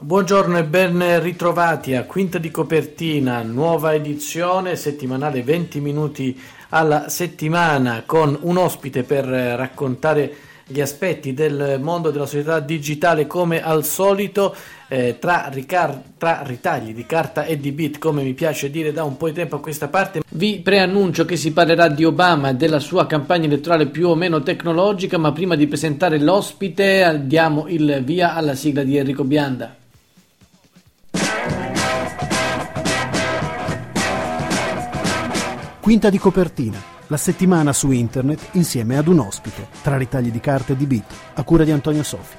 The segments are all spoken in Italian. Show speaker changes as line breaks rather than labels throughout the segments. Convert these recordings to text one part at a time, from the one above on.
Buongiorno e ben ritrovati a Quinta di Copertina, nuova edizione settimanale, 20 minuti alla settimana, con un ospite per raccontare gli aspetti del mondo della società digitale come al solito, tra ritagli di carta e di bit, come mi piace dire da un po' di tempo a questa parte. Vi preannuncio che si parlerà di Obama e della sua campagna elettorale più o meno tecnologica, ma prima di presentare l'ospite diamo il via alla sigla di Enrico Bianda.
Quinta di Copertina, la settimana su internet insieme ad un ospite, tra ritagli di carta e di bit, a cura di Antonio Sofi.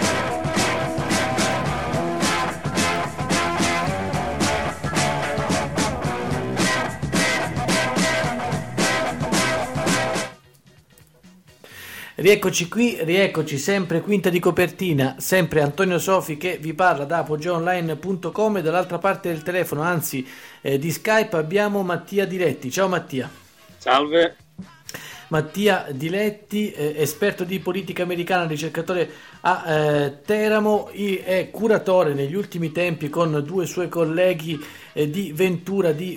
Rieccoci qui, rieccoci sempre Quinta di Copertina, sempre Antonio Sofi che vi parla da apogeaonline.com, e dall'altra parte del telefono, anzi di Skype, abbiamo Mattia Diletti. Ciao Mattia.
Salve.
Mattia Diletti, esperto di politica americana, ricercatore a Teramo, è curatore negli ultimi tempi con due suoi colleghi di Ventura di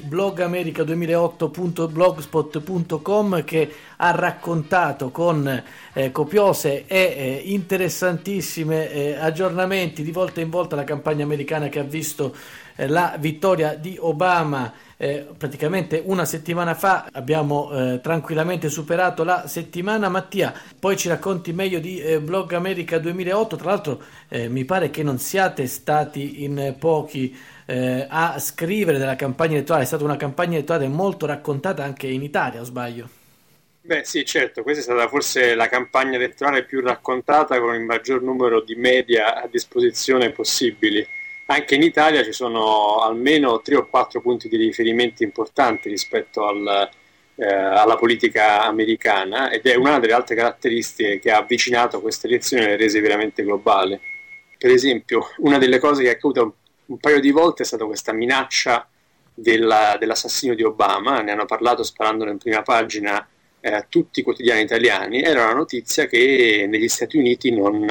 blogamerica2008.blogspot.com, che ha raccontato con copiose e interessantissime aggiornamenti di volta in volta la campagna americana, che ha visto la vittoria di Obama. Praticamente una settimana fa abbiamo tranquillamente superato la settimana. Mattia, poi ci racconti meglio di Blog America 2008. Tra l'altro mi pare che non siate stati in pochi a scrivere della campagna elettorale. È stata una campagna elettorale molto raccontata anche in Italia, o sbaglio?
Beh sì, certo, questa è stata forse la campagna elettorale più raccontata, con il maggior numero di media a disposizione possibili. Anche in Italia ci sono almeno 3 o 4 punti di riferimento importanti rispetto alla politica americana, ed è una delle altre caratteristiche che ha avvicinato queste elezioni e le rese veramente globali. Per esempio, una delle cose che è accaduta un paio di volte è stata questa minaccia dell'assassinio di Obama. Ne hanno parlato sparandolo in prima pagina tutti i quotidiani italiani. Era una notizia che negli Stati Uniti non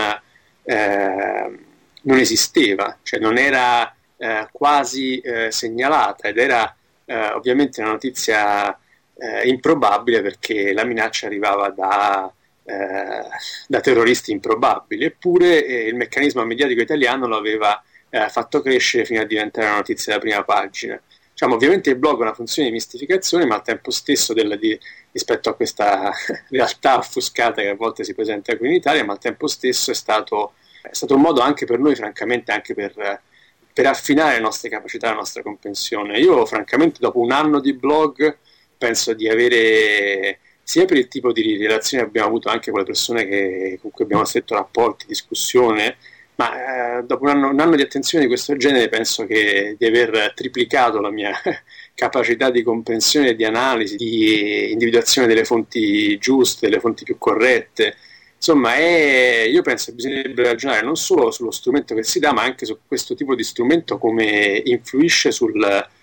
esisteva, cioè non era quasi segnalata, ed era ovviamente una notizia improbabile, perché la minaccia arrivava da terroristi improbabili. Eppure il meccanismo mediatico italiano lo aveva fatto crescere fino a diventare una notizia da prima pagina. Diciamo, ovviamente il blog ha una funzione di mistificazione, ma al tempo stesso rispetto a questa realtà offuscata che a volte si presenta qui in Italia, ma al tempo stesso è stato un modo anche per noi, francamente, anche per affinare le nostre capacità, la nostra comprensione. Io, francamente, dopo un anno di blog, penso di avere, sia per il tipo di relazioni che abbiamo avuto anche con le persone con cui abbiamo stretto rapporti, discussione, ma dopo un anno di attenzione di questo genere, penso di aver triplicato la mia capacità di comprensione, di analisi, di individuazione delle fonti giuste, delle fonti più corrette. Insomma, io penso che bisognerebbe ragionare non solo sullo strumento che si dà, ma anche su questo tipo di strumento come influisce sul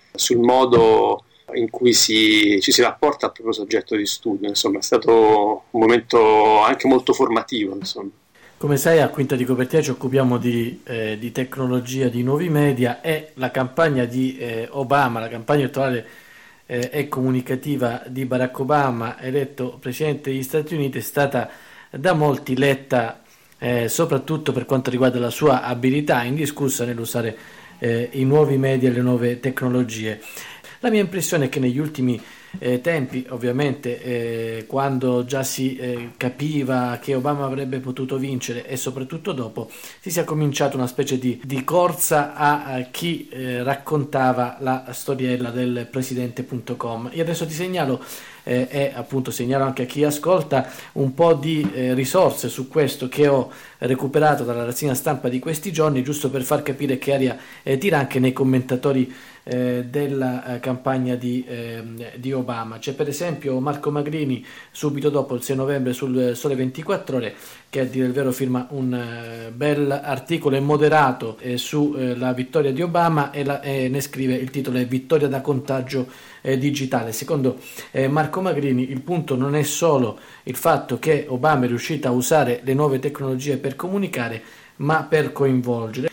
modo in cui ci si rapporta al proprio soggetto di studio. Insomma, è stato un momento anche molto formativo, insomma.
Come sai, a Quinta di Copertina ci occupiamo di tecnologia, di nuovi media, e la campagna di Obama, la campagna elettorale e comunicativa di Barack Obama, eletto Presidente degli Stati Uniti, è stata da molti letta soprattutto per quanto riguarda la sua abilità indiscussa nell'usare i nuovi media e le nuove tecnologie. La mia impressione è che negli ultimi tempi, ovviamente, quando già si capiva che Obama avrebbe potuto vincere, e soprattutto dopo, si sia cominciato una specie di corsa a chi raccontava la storiella del presidente.com. Io adesso ti segnalo e appunto segnalo anche a chi ascolta un po' di risorse su questo che ho recuperato dalla rassegna stampa di questi giorni, giusto per far capire che aria tira anche nei commentatori della campagna di Obama. C'è per esempio Marco Magrini, subito dopo il 6 novembre sul Sole 24 Ore, che a dire il vero firma un bel articolo e moderato sulla vittoria di Obama, e ne scrive: il titolo è "Vittoria da contagio digitale". Secondo Marco Magrini il punto non è solo il fatto che Obama è riuscito a usare le nuove tecnologie per comunicare, ma per coinvolgere.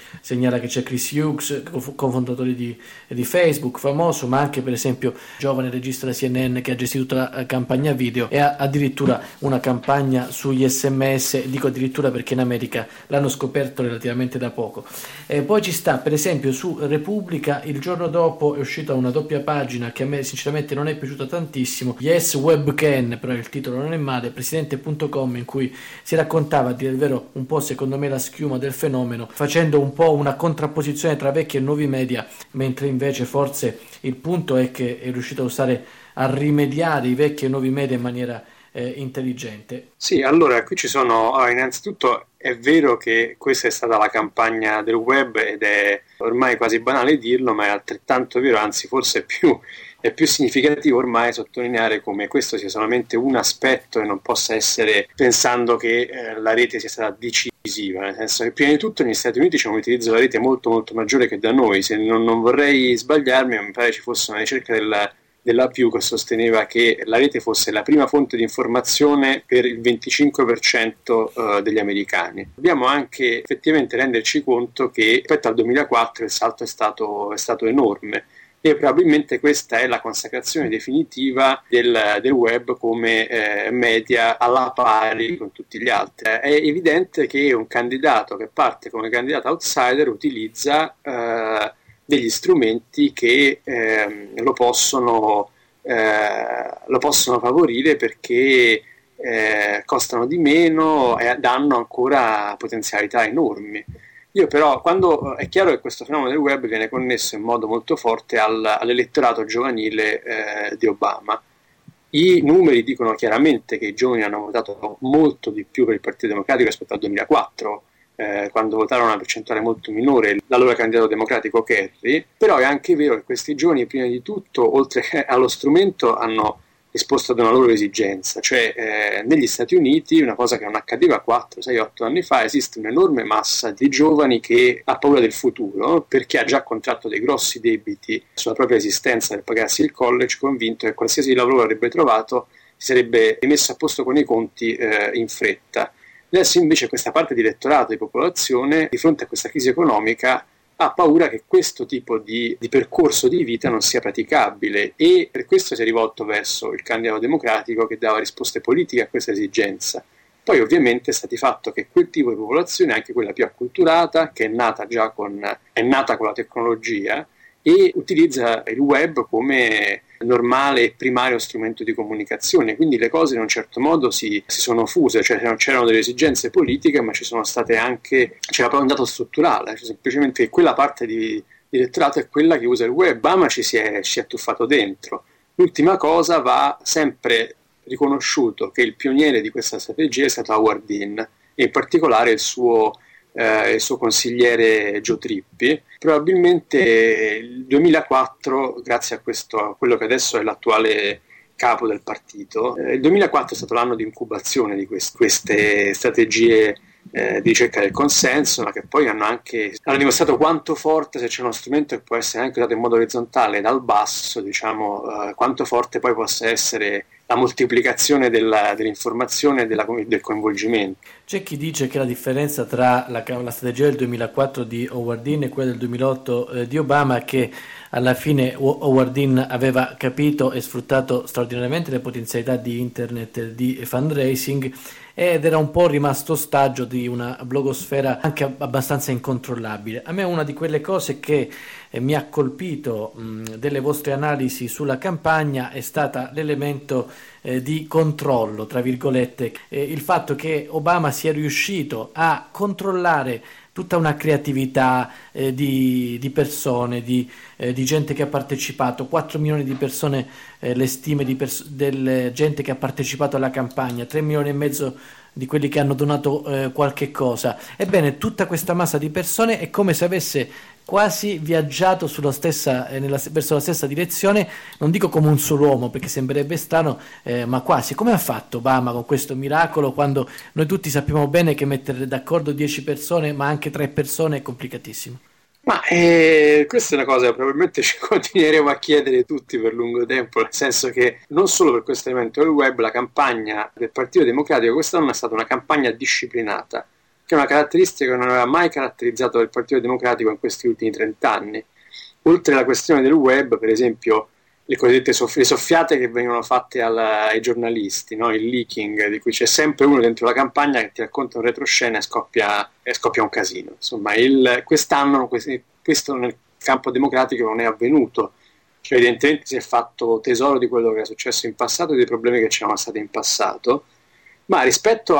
segnala che c'è Chris Hughes, cofondatore di Facebook, famoso, ma anche per esempio giovane regista da CNN che ha gestito tutta la campagna video e ha addirittura una campagna sugli SMS, dico addirittura perché in America l'hanno scoperto relativamente da poco. Poi ci sta per esempio su Repubblica, il giorno dopo è uscita una doppia pagina che a me sinceramente non è piaciuta tantissimo, Yes Webcan, però il titolo non è male, presidente.com, in cui si raccontava, a dire il vero, un po' secondo me la schiuma del fenomeno, facendo un po' una contrapposizione tra vecchi e nuovi media, mentre invece forse il punto è che è riuscito a rimediare i vecchi e nuovi media in maniera intelligente.
Sì, allora qui ci sono, innanzitutto è vero che questa è stata la campagna del web ed è ormai quasi banale dirlo, ma è altrettanto vero, anzi forse è più significativo ormai sottolineare come questo sia solamente un aspetto e non possa essere pensando che la rete sia stata decisiva, nel senso che prima di tutto negli Stati Uniti c'è un utilizzo della rete molto molto maggiore che da noi. Se non vorrei sbagliarmi, mi pare ci fosse una ricerca della Pew che sosteneva che la rete fosse la prima fonte di informazione per il 25% degli americani. Dobbiamo anche effettivamente renderci conto che rispetto al 2004 il salto è stato enorme e probabilmente questa è la consacrazione definitiva del web come media alla pari con tutti gli altri. È evidente che un candidato che parte come candidato outsider utilizza degli strumenti che lo possono favorire perché costano di meno e danno ancora potenzialità enormi. Io però, quando è chiaro che questo fenomeno del web viene connesso in modo molto forte all'elettorato giovanile di Obama. I numeri dicono chiaramente che i giovani hanno votato molto di più per il Partito Democratico rispetto al 2004, quando votarono una percentuale molto minore l'allora candidato democratico Kerry, però è anche vero che questi giovani prima di tutto, oltre che allo strumento, hanno risposto ad una loro esigenza, cioè negli Stati Uniti, una cosa che non accadeva 4, 6, 8 anni fa, esiste un'enorme massa di giovani che ha paura del futuro perché ha già contratto dei grossi debiti sulla propria esistenza per pagarsi il college, convinto che qualsiasi lavoro avrebbe trovato si sarebbe messo a posto con i conti in fretta. Adesso invece questa parte di elettorato, di popolazione, di fronte a questa crisi economica, ha paura che questo tipo di percorso di vita non sia praticabile e per questo si è rivolto verso il candidato democratico che dava risposte politiche a questa esigenza. Poi ovviamente è stato fatto che quel tipo di popolazione, anche quella più acculturata, che è nata con la tecnologia e utilizza il web come normale e primario strumento di comunicazione, quindi le cose in un certo modo si sono fuse, cioè c'erano delle esigenze politiche, ma c'era poi un dato strutturale, cioè semplicemente quella parte di elettorato è quella che usa il web. Obama ci si è tuffato dentro. L'ultima cosa, va sempre riconosciuto che il pioniere di questa strategia è stato Howard Dean, e in particolare il suo consigliere Joe Trippi. Probabilmente il 2004, grazie a quello che adesso è l'attuale capo del partito, il 2004 è stato l'anno di incubazione di queste strategie di ricerca del consenso, ma che poi hanno dimostrato quanto forte, se c'è uno strumento che può essere anche usato in modo orizzontale dal basso, quanto forte poi possa essere la moltiplicazione dell'informazione e del coinvolgimento.
C'è chi dice che la differenza tra la strategia del 2004 di Howard Dean e quella del 2008 di Obama è che alla fine Howard Dean aveva capito e sfruttato straordinariamente le potenzialità di internet di fundraising ed era un po' rimasto ostaggio di una blogosfera anche abbastanza incontrollabile. A me una di quelle cose che mi ha colpito delle vostre analisi sulla campagna è stata l'elemento di controllo, tra virgolette, il fatto che Obama sia riuscito a controllare tutta una creatività di persone, di gente che ha partecipato, 4 milioni di persone, le stime della gente che ha partecipato alla campagna, 3 milioni e mezzo di quelli che hanno donato qualche cosa. Ebbene, tutta questa massa di persone è come se avesse quasi viaggiato verso la stessa direzione, non dico come un solo uomo perché sembrerebbe strano, ma quasi. Come ha fatto Obama con questo miracolo, quando noi tutti sappiamo bene che mettere d'accordo 10 persone ma anche 3 persone è complicatissimo?
Ma questa è una cosa che probabilmente ci continueremo a chiedere tutti per lungo tempo, nel senso che non solo per questo elemento del web, la campagna del Partito Democratico quest'anno è stata una campagna disciplinata, che è una caratteristica che non aveva mai caratterizzato il Partito Democratico in questi ultimi 30 anni. Oltre alla questione del web, per esempio, le cosiddette le soffiate che vengono fatte ai giornalisti, no? Il leaking, di cui c'è sempre uno dentro la campagna che ti racconta un retroscena e scoppia un casino. Insomma, quest'anno questo nel campo democratico non è avvenuto, cioè evidentemente si è fatto tesoro di quello che era successo in passato e dei problemi che c'erano stati in passato, ma rispetto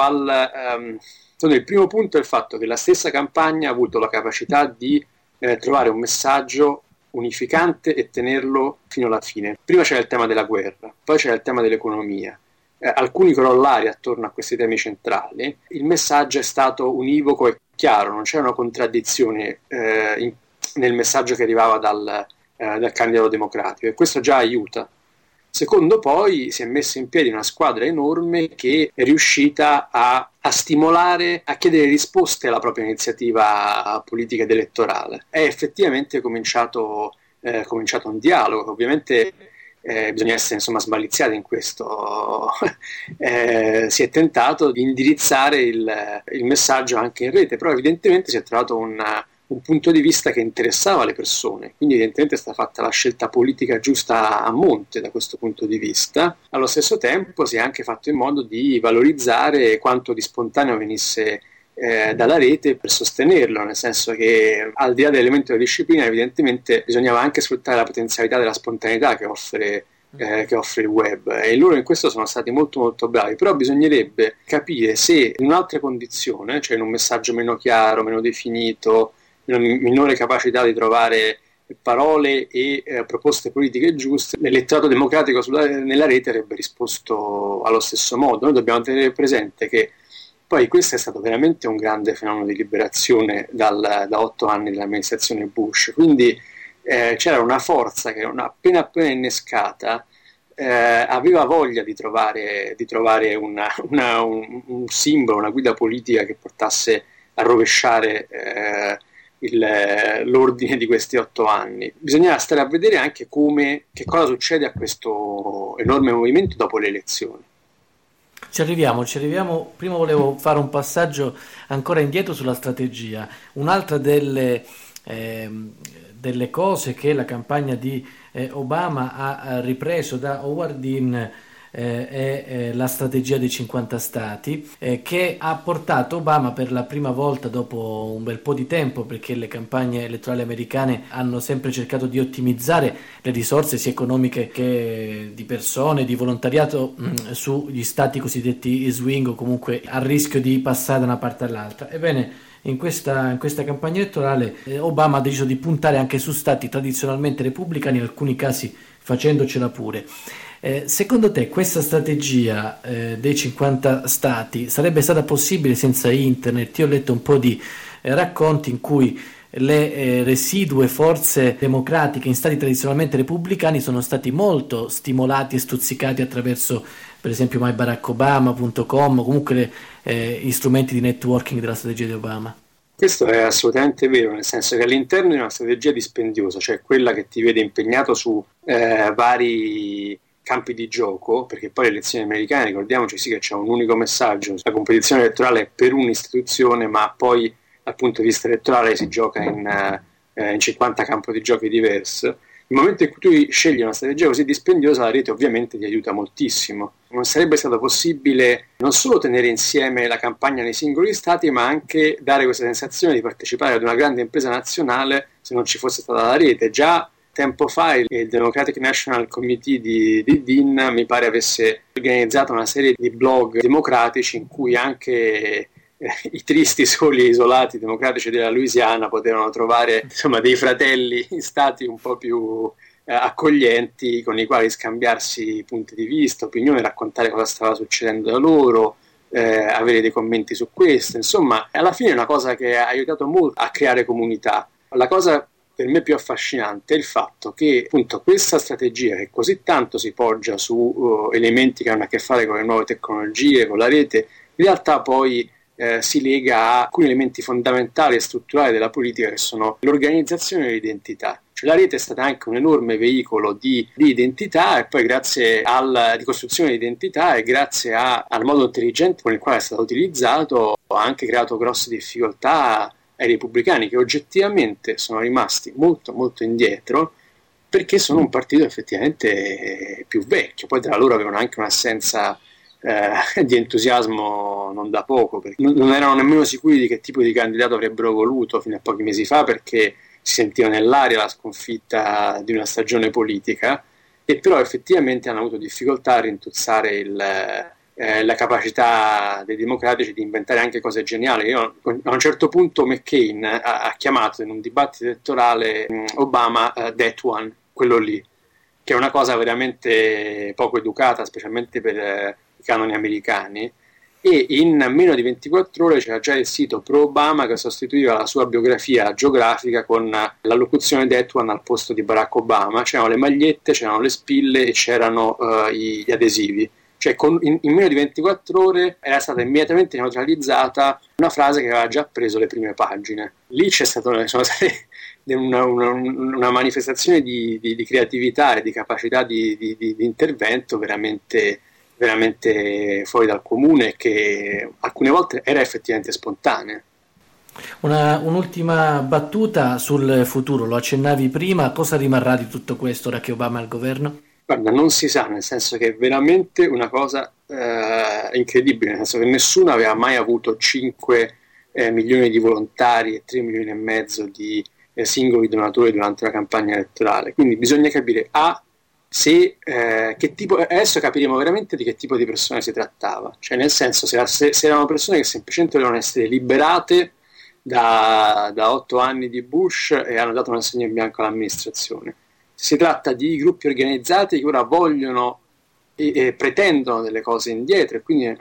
il primo punto è il fatto che la stessa campagna ha avuto la capacità di trovare un messaggio unificante e tenerlo fino alla fine. Prima c'era il tema della guerra, poi c'era il tema dell'economia, alcuni corollari attorno a questi temi centrali. Il messaggio è stato univoco e chiaro, non c'era una contraddizione nel messaggio che arrivava dal candidato democratico, e questo già aiuta. Secondo, poi si è messa in piedi una squadra enorme che è riuscita a stimolare, a chiedere risposte alla propria iniziativa politica ed elettorale. È effettivamente cominciato un dialogo. Ovviamente bisogna essere smaliziati in questo. Si è tentato di indirizzare il messaggio anche in rete, però evidentemente si è trovato un punto di vista che interessava le persone, quindi evidentemente è stata fatta la scelta politica giusta a monte da questo punto di vista. Allo stesso tempo si è anche fatto in modo di valorizzare quanto di spontaneo venisse dalla rete per sostenerlo, nel senso che al di là dell'elemento della disciplina evidentemente bisognava anche sfruttare la potenzialità della spontaneità che offre il web, e loro in questo sono stati molto molto bravi. Però bisognerebbe capire se in un'altra condizione, cioè in un messaggio meno chiaro, meno definito, minore capacità di trovare parole e proposte politiche giuste, l'elettorato democratico nella rete avrebbe risposto allo stesso modo. Noi dobbiamo tenere presente che poi questo è stato veramente un grande fenomeno di liberazione da 8 anni dell'amministrazione Bush, quindi c'era una forza che appena innescata aveva voglia di trovare un simbolo, una guida politica che portasse a rovesciare l'ordine di questi 8 anni. Bisognerà stare a vedere anche che cosa succede a questo enorme movimento dopo le elezioni.
Ci arriviamo. Prima volevo fare un passaggio ancora indietro sulla strategia. Un'altra delle cose che la campagna di Obama ha ripreso da Howard Dean è la strategia dei 50 stati, che ha portato Obama per la prima volta dopo un bel po' di tempo, perché le campagne elettorali americane hanno sempre cercato di ottimizzare le risorse sia economiche che di persone, di volontariato sugli stati cosiddetti swing, o comunque a rischio di passare da una parte all'altra. Ebbene, in questa campagna elettorale Obama ha deciso di puntare anche su stati tradizionalmente repubblicani, in alcuni casi facendocela pure. Secondo te questa strategia dei 50 stati sarebbe stata possibile senza internet? Io ho letto un po' di racconti in cui le residue forze democratiche in stati tradizionalmente repubblicani sono stati molto stimolati e stuzzicati attraverso, per esempio, myBarackObama.com, o comunque gli strumenti di networking della strategia di Obama.
Questo è assolutamente vero, nel senso che all'interno di una strategia dispendiosa, cioè quella che ti vede impegnato su vari campi di gioco, perché poi le elezioni americane, ricordiamoci, sì, che c'è un unico messaggio, la competizione elettorale è per un'istituzione, ma poi dal punto di vista elettorale si gioca in 50 campi di giochi diversi. Nel momento in cui tu scegli una strategia così dispendiosa, la rete ovviamente ti aiuta moltissimo. Non sarebbe stato possibile non solo tenere insieme la campagna nei singoli stati, ma anche dare questa sensazione di partecipare ad una grande impresa nazionale se non ci fosse stata la rete. Già tempo fa il Democratic National Committee di Dean mi pare avesse organizzato una serie di blog democratici in cui anche i tristi soli e isolati democratici della Louisiana potevano trovare dei fratelli in stati un po' più accoglienti, con i quali scambiarsi punti di vista, opinioni, raccontare cosa stava succedendo da loro, avere dei commenti su questo. Insomma, alla fine è una cosa che ha aiutato molto a creare comunità. La cosa per me più affascinante è il fatto che appunto questa strategia, che così tanto si poggia su elementi che hanno a che fare con le nuove tecnologie, con la rete, in realtà poi si lega a alcuni elementi fondamentali e strutturali della politica, che sono l'organizzazione e l'identità. Cioè la rete è stata anche un enorme veicolo di identità, e poi grazie di costruzione di identità e grazie al modo intelligente con il quale è stato utilizzato ha anche creato grosse difficoltà ai repubblicani, che oggettivamente sono rimasti molto molto indietro, perché sono un partito effettivamente più vecchio. Poi tra loro avevano anche un'assenza di entusiasmo non da poco, perché non erano nemmeno sicuri di che tipo di candidato avrebbero voluto fino a pochi mesi fa, perché si sentiva nell'aria la sconfitta di una stagione politica, e però effettivamente hanno avuto difficoltà a rintuzzare la capacità dei democratici di inventare anche cose geniali. A un certo punto McCain ha chiamato in un dibattito elettorale Obama That One, quello lì, che è una cosa veramente poco educata, specialmente per i canoni americani, e in meno di 24 ore c'era già il sito pro-Obama che sostituiva la sua biografia geografica con l'allocuzione That One al posto di Barack Obama. C'erano le magliette, c'erano le spille e c'erano gli adesivi. Cioè in meno di 24 ore era stata immediatamente neutralizzata una frase che aveva già preso le prime pagine. Lì sono state una manifestazione di creatività e di capacità di intervento veramente fuori dal comune, che alcune volte era effettivamente spontanea.
Un'ultima battuta sul futuro, lo accennavi prima, cosa rimarrà di tutto questo ora che Obama è al governo?
Guarda, non si sa, nel senso che è veramente una cosa incredibile, nel senso che nessuno aveva mai avuto 5 milioni di volontari e 3 milioni e mezzo di singoli donatori durante la campagna elettorale, quindi bisogna capire se che tipo, adesso capiremo veramente di che tipo di persone si trattava, cioè nel senso se erano persone che semplicemente volevano essere liberate da 8 anni di Bush e hanno dato un assegno in bianco all'amministrazione. Si tratta di gruppi organizzati che ora vogliono e pretendono delle cose indietro, e quindi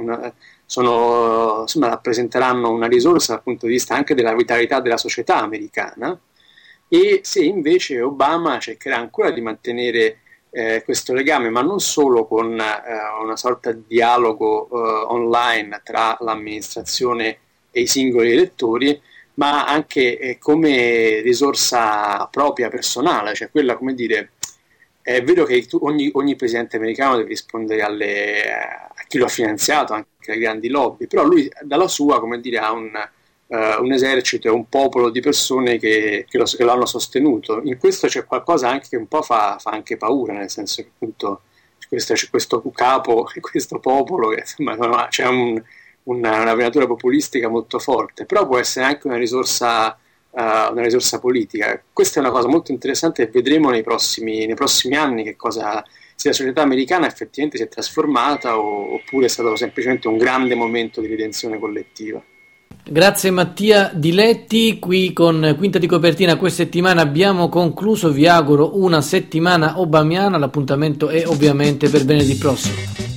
rappresenteranno una risorsa dal punto di vista anche della vitalità della società americana. E se invece Obama cercherà ancora di mantenere questo legame, ma non solo con una sorta di dialogo online tra l'amministrazione e i singoli elettori, ma anche come risorsa propria personale, cioè quella, come dire, è vero che ogni presidente americano deve rispondere a chi lo ha finanziato, anche alle grandi lobby, però lui dalla sua, come dire, ha un esercito e un popolo di persone che lo hanno sostenuto. In questo c'è qualcosa anche che un po' fa anche paura, nel senso che appunto c'è questo capo e questo popolo che insomma c'è una venatura populistica molto forte, però può essere anche una risorsa politica. Questa è una cosa molto interessante, e vedremo nei prossimi anni che cosa, se la società americana effettivamente si è trasformata oppure è stato semplicemente un grande momento di ridenzione collettiva.
Grazie Mattia Diletti, qui con Quinta di Copertina questa settimana abbiamo concluso, vi auguro una settimana obamiana, l'appuntamento è ovviamente per venerdì prossimo.